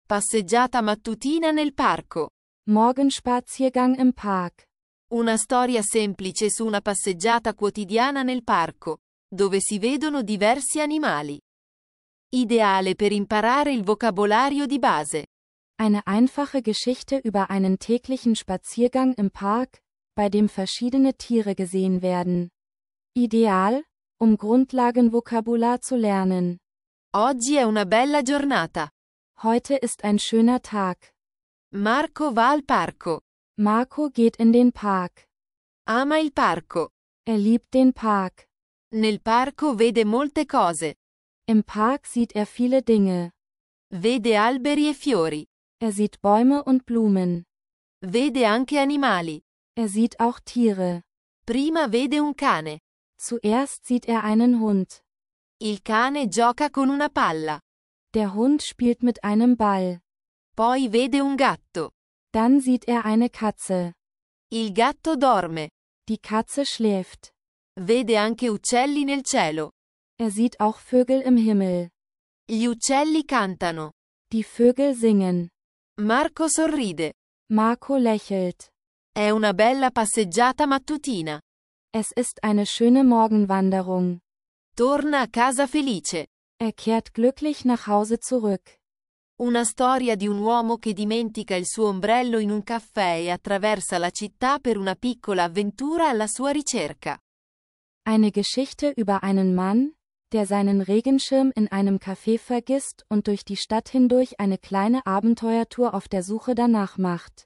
Passeggiata mattutina nel parco. Morgenspaziergang im Park. Una storia semplice su una passeggiata quotidiana nel parco, dove si vedono diversi animali. Ideale per imparare il vocabolario di base. Eine einfache Geschichte über einen täglichen Spaziergang im Park, bei dem verschiedene Tiere gesehen werden. Ideal, um Grundlagenvokabular zu lernen. Oggi è una bella giornata. Heute ist ein schöner Tag. Marco va al parco. Marco geht in den Park. Ama il parco. Liebt den Park. Nel parco vede molte cose. Im Park sieht viele Dinge. Vede alberi e fiori. Sieht Bäume und Blumen. Vede anche animali. Sieht auch Tiere. Prima vede un cane. Zuerst sieht einen Hund. Il cane gioca con una palla. Der Hund spielt mit einem Ball. Poi vede un gatto. Dann sieht eine Katze. Il gatto dorme. Die Katze schläft. Vede anche uccelli nel cielo. Sieht auch Vögel im Himmel. Gli uccelli cantano. Die Vögel singen. Marco sorride. Marco lächelt. È una bella passeggiata mattutina. Es ist eine schöne Morgenwanderung. Torna a casa felice. Kehrt glücklich nach Hause zurück. Una storia di un uomo che dimentica il suo ombrello in un caffè e attraversa la città per una piccola avventura alla sua ricerca. Eine Geschichte über einen Mann, der seinen Regenschirm in einem Café vergisst und durch die Stadt hindurch eine kleine Abenteuertour auf der Suche danach macht.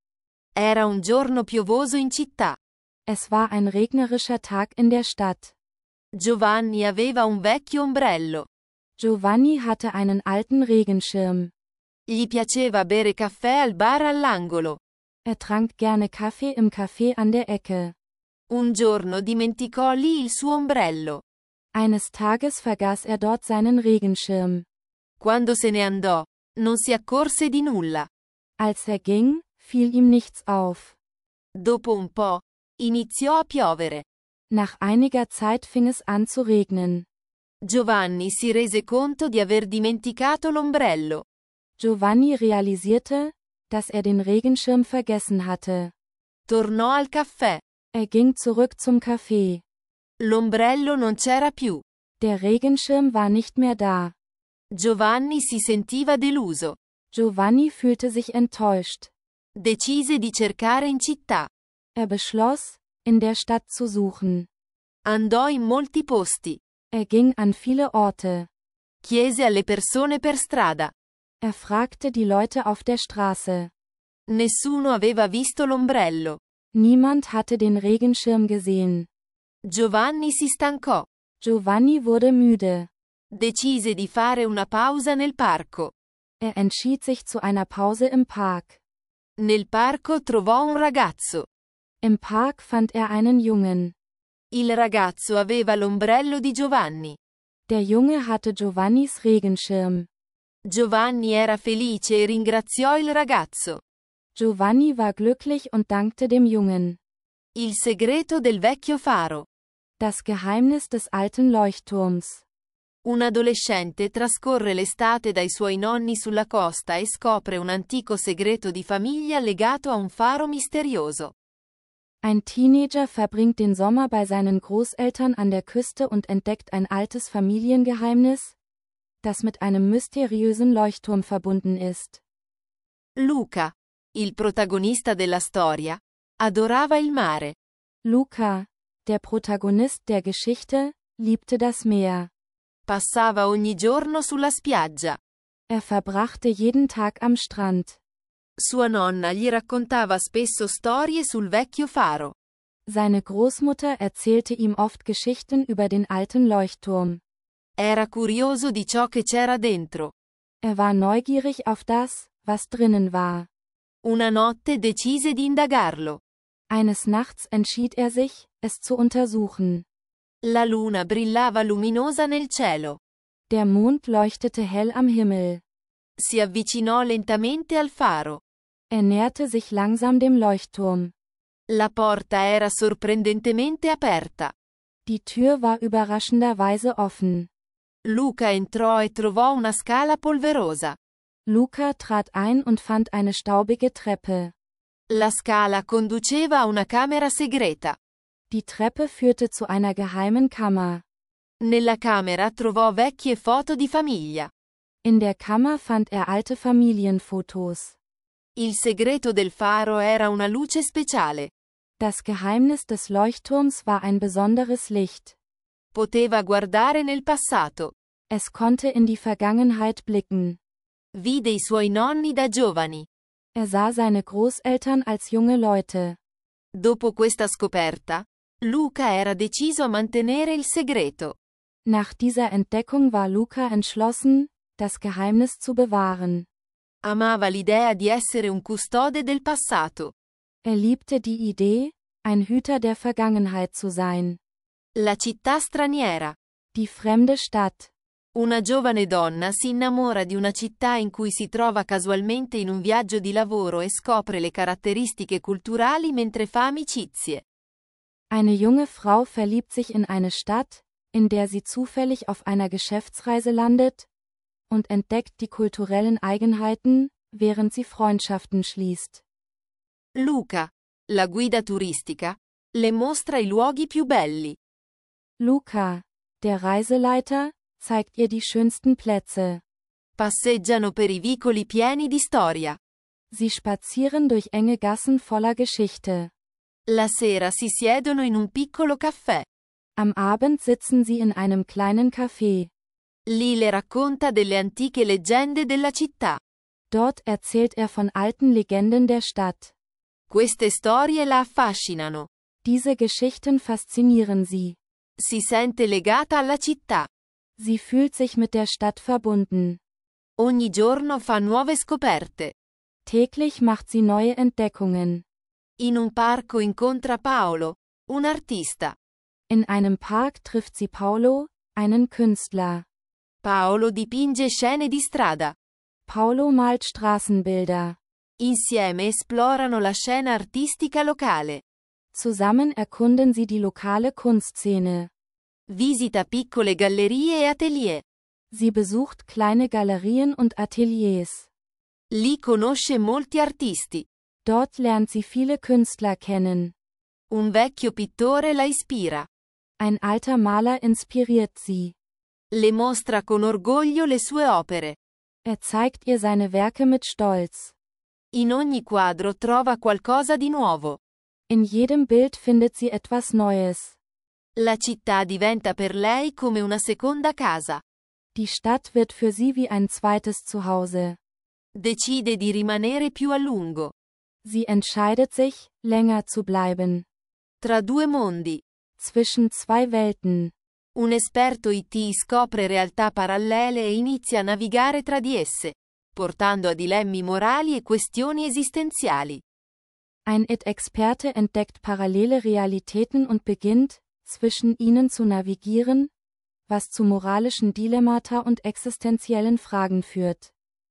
Era un giorno piovoso in città. Es war ein regnerischer Tag in der Stadt. Giovanni aveva un vecchio ombrello. Giovanni hatte einen alten Regenschirm. Gli piaceva bere caffè al bar all'angolo. Trank gerne Kaffee im Café an der Ecke. Un giorno dimenticò lì il suo ombrello. Eines Tages vergaß dort seinen Regenschirm. Quando se ne andò, non si accorse di nulla. Als ging, fiel ihm nichts auf. Dopo un po', iniziò a piovere. Nach einiger Zeit fing es an zu regnen. Giovanni si rese conto di aver dimenticato l'ombrello. Giovanni realisierte, dass den Regenschirm vergessen hatte. Tornò al caffè. Ging zurück zum Café. L'ombrello non c'era più. Der Regenschirm war nicht mehr da. Giovanni si sentiva deluso. Giovanni fühlte sich enttäuscht. Decise di cercare in città. Beschloss, in der Stadt zu suchen. Andò in molti posti. Ging an viele Orte. Chiese alle persone per strada. Fragte die Leute auf der Straße. Nessuno aveva visto l'ombrello. Niemand hatte den Regenschirm gesehen. Giovanni si stancò. Giovanni wurde müde. Decise di fare una pausa nel parco. Entschied sich zu einer Pause im Park. Nel parco trovò un ragazzo. Im Park fand einen Jungen. Il ragazzo aveva l'ombrello di Giovanni. Der Junge hatte Giovannis Regenschirm. Giovanni era felice e ringraziò il ragazzo. Giovanni war glücklich und dankte dem Jungen. Il segreto del vecchio faro. Das Geheimnis des alten Leuchtturms. Un adolescente trascorre l'estate dai suoi nonni sulla costa e scopre un antico segreto di famiglia legato a un faro misterioso. Ein Teenager verbringt den Sommer bei seinen Großeltern an der Küste und entdeckt ein altes Familiengeheimnis, das mit einem mysteriösen Leuchtturm verbunden ist. Luca, il protagonista della storia, adorava il mare. Luca, der Protagonist der Geschichte, liebte das Meer. Passava ogni giorno sulla spiaggia. Verbrachte jeden Tag am Strand. Sua nonna gli raccontava spesso storie sul vecchio faro. Seine Großmutter erzählte ihm oft Geschichten über den alten Leuchtturm. Era curioso di ciò che c'era dentro. War neugierig auf das, was drinnen war. Una notte decise di indagarlo. Eines Nachts entschied sich, es zu untersuchen. La luna brillava luminosa nel cielo. Der Mond leuchtete hell am Himmel. Si avvicinò lentamente al faro. Näherte sich langsam dem Leuchtturm. La porta era sorprendentemente aperta. Die Tür war überraschenderweise offen. Luca entrò e trovò una scala polverosa. Luca trat ein und fand eine staubige Treppe. La scala conduceva a una camera segreta. Die Treppe führte zu einer geheimen Kammer. Nella camera trovò vecchie foto di famiglia. In der Kammer fand er alte Familienfotos. Il segreto del faro era una luce speciale. Das Geheimnis des Leuchtturms war ein besonderes Licht. Poteva guardare nel passato. Es konnte in die Vergangenheit blicken. Vide i suoi nonni da giovani. Er sah seine Großeltern als junge Leute. Dopo questa scoperta, Luca era deciso a mantenere il segreto. Nach dieser Entdeckung war Luca entschlossen, das Geheimnis zu bewahren. Amava l'idea di essere un custode del passato. Er liebte die Idee, ein Hüter der Vergangenheit zu sein. La città straniera. Die fremde Stadt. Una giovane donna si innamora di una città in cui si trova casualmente in un viaggio di lavoro e scopre le caratteristiche culturali mentre fa amicizie. Eine junge Frau verliebt sich in eine Stadt, in der sie zufällig auf einer Geschäftsreise landet, und entdeckt die kulturellen Eigenheiten, während sie Freundschaften schließt. Luca, la guida turistica, le mostra i luoghi più belli. Luca, der Reiseleiter, zeigt ihr die schönsten Plätze. Passeggiano per i vicoli pieni di storia. Sie spazieren durch enge Gassen voller Geschichte. La sera si siedono in un piccolo caffè. Am Abend sitzen sie in einem kleinen Café. Lì le racconta delle antiche leggende della città. Dort erzählt er von alten Legenden der Stadt. Queste storie la affascinano. Diese Geschichten faszinieren sie. Si sente legata alla città. Sie fühlt sich mit der Stadt verbunden. Ogni giorno fa nuove scoperte. Täglich macht sie neue Entdeckungen. In un parco incontra Paolo, un artista. In einem Park trifft sie Paolo, einen Künstler. Paolo dipinge scene di strada. Paolo malt Straßenbilder. Insieme esplorano la scena artistica locale. Zusammen erkunden sie die lokale Kunstszene. Visita piccole gallerie e atelier. Sie besucht kleine Galerien und Ateliers. Lì conosce molti artisti. Dort lernt sie viele Künstler kennen. Un vecchio pittore la ispira. Ein alter Maler inspiriert sie. Le mostra con orgoglio le sue opere. Er zeigt ihr seine Werke mit Stolz. In ogni quadro trova qualcosa di nuovo. In jedem Bild findet sie etwas Neues. La città diventa per lei come una seconda casa. Die Stadt wird für sie wie ein zweites Zuhause. Decide di rimanere più a lungo. Sie entscheidet sich, länger zu bleiben. Tra due mondi. Zwischen zwei Welten. Un esperto IT scopre realtà parallele e inizia a navigare tra di esse, portando a dilemmi morali e questioni esistenziali. Ein IT-Experte entdeckt parallele Realitäten und beginnt, zwischen ihnen zu navigieren, was zu moralischen Dilemmata und existenziellen Fragen führt.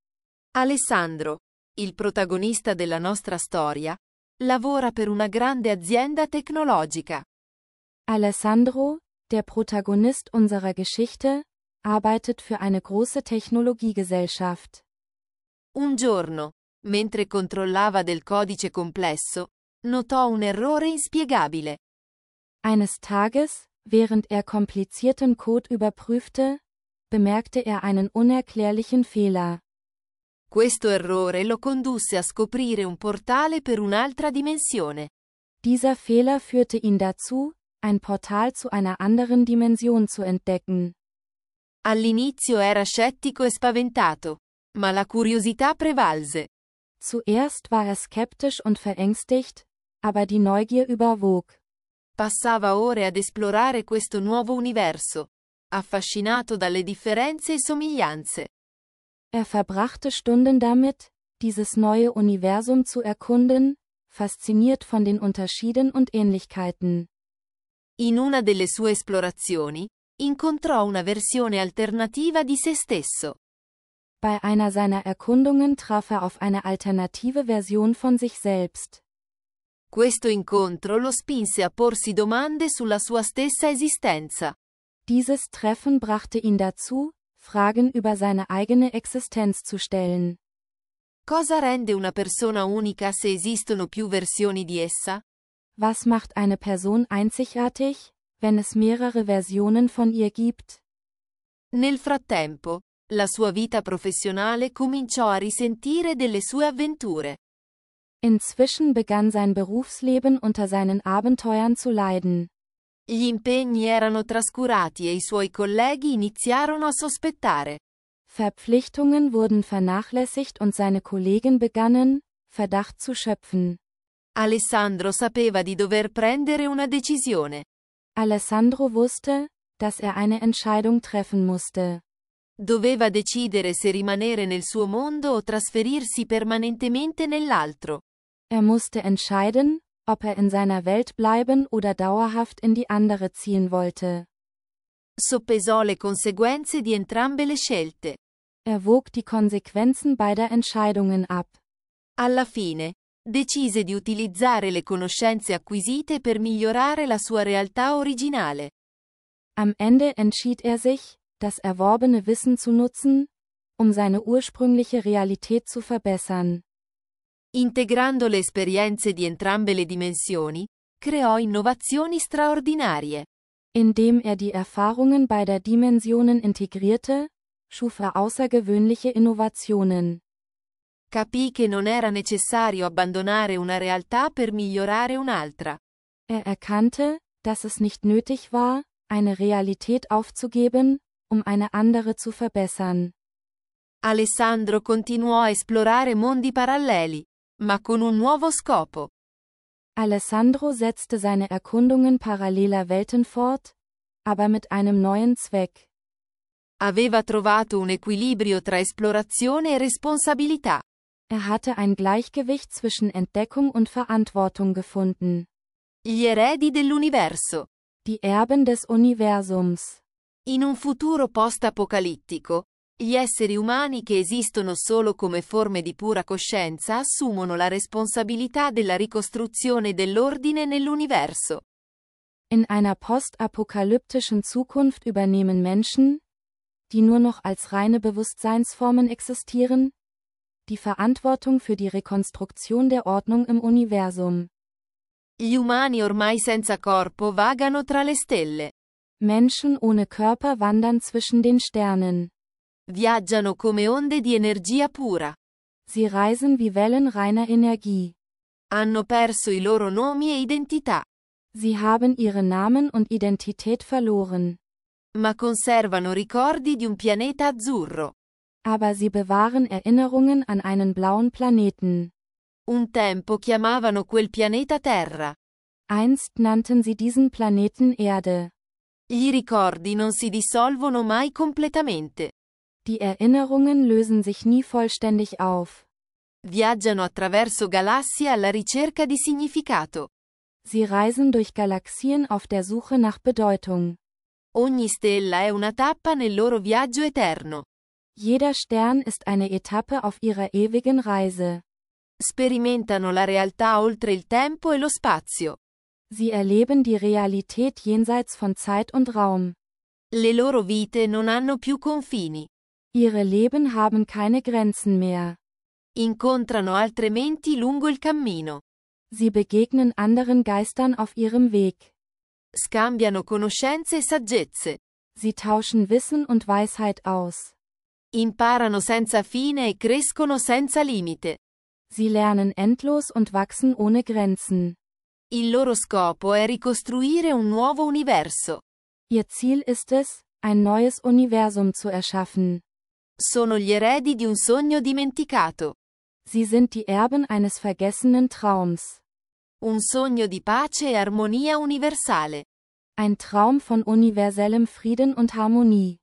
Alessandro, il protagonista della nostra storia, lavora per una grande azienda tecnologica. Alessandro, der Protagonist unserer Geschichte, arbeitet für eine große Technologiegesellschaft. Un giorno, mentre controllava del codice complesso, notò un errore inspiegabile. Eines Tages, während er komplizierten Code überprüfte, bemerkte er einen unerklärlichen Fehler. Questo errore lo condusse a scoprire un portale per un'altra dimensione. Dieser Fehler führte ihn dazu, ein Portal zu einer anderen Dimension zu entdecken. All'inizio era scettico e spaventato, ma la curiosità prevalse. Zuerst war er skeptisch und verängstigt, aber die Neugier überwog. Passava ore ad esplorare questo nuovo universo, affascinato dalle differenze e somiglianze. Er verbrachte Stunden damit, dieses neue Universum zu erkunden, fasziniert von den Unterschieden und Ähnlichkeiten. In una delle sue esplorazioni, incontrò una versione alternativa di se stesso. Bei einer seiner Erkundungen traf er auf eine alternative Version von sich selbst. Questo incontro lo spinse a porsi domande sulla sua stessa esistenza. Dieses Treffen brachte ihn dazu, Fragen über seine eigene Existenz zu stellen. Cosa rende una persona unica se esistono più versioni di essa? Was macht eine Person einzigartig, wenn es mehrere Versionen von ihr gibt? Nel frattempo, la sua vita professionale cominciò a risentire delle sue avventure. Inzwischen begann sein Berufsleben unter seinen Abenteuern zu leiden. Gli impegni erano trascurati e i suoi colleghi iniziarono a sospettare. Verpflichtungen wurden vernachlässigt und seine Kollegen begannen, Verdacht zu schöpfen. Alessandro sapeva di dover prendere una decisione. Alessandro wusste, dass er eine Entscheidung treffen musste. Doveva decidere se rimanere nel suo mondo o trasferirsi permanentemente nell'altro. Er musste entscheiden, ob er in seiner Welt bleiben oder dauerhaft in die andere ziehen wollte. Soppesò le conseguenze di entrambe le scelte. Er wog die Konsequenzen beider Entscheidungen ab. Alla fine, decise di utilizzare le conoscenze acquisite per migliorare la sua realtà originale. Am Ende entschied er sich, das erworbene Wissen zu nutzen, um seine ursprüngliche Realität zu verbessern. Integrando le esperienze di entrambe le dimensioni, creò innovazioni straordinarie. Indem er die Erfahrungen beider Dimensionen integrierte, schuf er außergewöhnliche Innovationen. Capì che non era necessario abbandonare una realtà per migliorare un'altra. Er erkannte, dass es nicht nötig war, eine Realität aufzugeben, um eine andere zu verbessern. Alessandro continuò a esplorare mondi paralleli, ma con un nuovo scopo. Alessandro setzte seine Erkundungen paralleler Welten fort, aber mit einem neuen Zweck. Aveva trovato un equilibrio tra esplorazione e responsabilità. Er hatte ein Gleichgewicht zwischen Entdeckung und Verantwortung gefunden. Gli eredi dell'universo. Die Erben des Universums. In un futuro post-apocalittico, gli esseri umani che esistono solo come forme di pura coscienza assumono la responsabilità della ricostruzione dell'ordine nell'universo. In einer postapokalyptischen Zukunft übernehmen Menschen, die nur noch als reine Bewusstseinsformen existieren, die Verantwortung für die Rekonstruktion der Ordnung im Universum. Gli umani ormai senza corpo vagano tra le stelle. Menschen ohne Körper wandern zwischen den Sternen. Viaggiano come onde di energia pura. Sie reisen wie Wellen reiner Energie. Hanno perso i loro nomi e identità. Sie haben ihre Namen und Identität verloren. Ma conservano ricordi di un pianeta azzurro. Aber sie bewahren Erinnerungen an einen blauen Planeten. Un tempo chiamavano quel pianeta Terra. Einst nannten sie diesen Planeten Erde. Gli ricordi non si dissolvono mai completamente. Die Erinnerungen lösen sich nie vollständig auf. Viaggiano attraverso galassie alla ricerca di significato. Sie reisen durch Galaxien auf der Suche nach Bedeutung. Ogni stella è una tappa nel loro viaggio eterno. Jeder Stern ist eine Etappe auf ihrer ewigen Reise. Sperimentano la realtà oltre il tempo e lo spazio. Sie erleben die Realität jenseits von Zeit und Raum. Le loro vite non hanno più confini. Ihre Leben haben keine Grenzen mehr. Incontrano altre menti lungo il cammino. Sie begegnen anderen Geistern auf ihrem Weg. Scambiano conoscenze e saggezze. Sie tauschen Wissen und Weisheit aus. Imparano senza fine e crescono senza limite. Sie lernen endlos und wachsen ohne Grenzen. Il loro scopo è ricostruire un nuovo universo. Ihr Ziel ist es, ein neues Universum zu erschaffen. Sono gli eredi di un sogno dimenticato. Sie sind die Erben eines vergessenen Traums. Un sogno di pace e armonia universale. Ein Traum von universellem Frieden und Harmonie.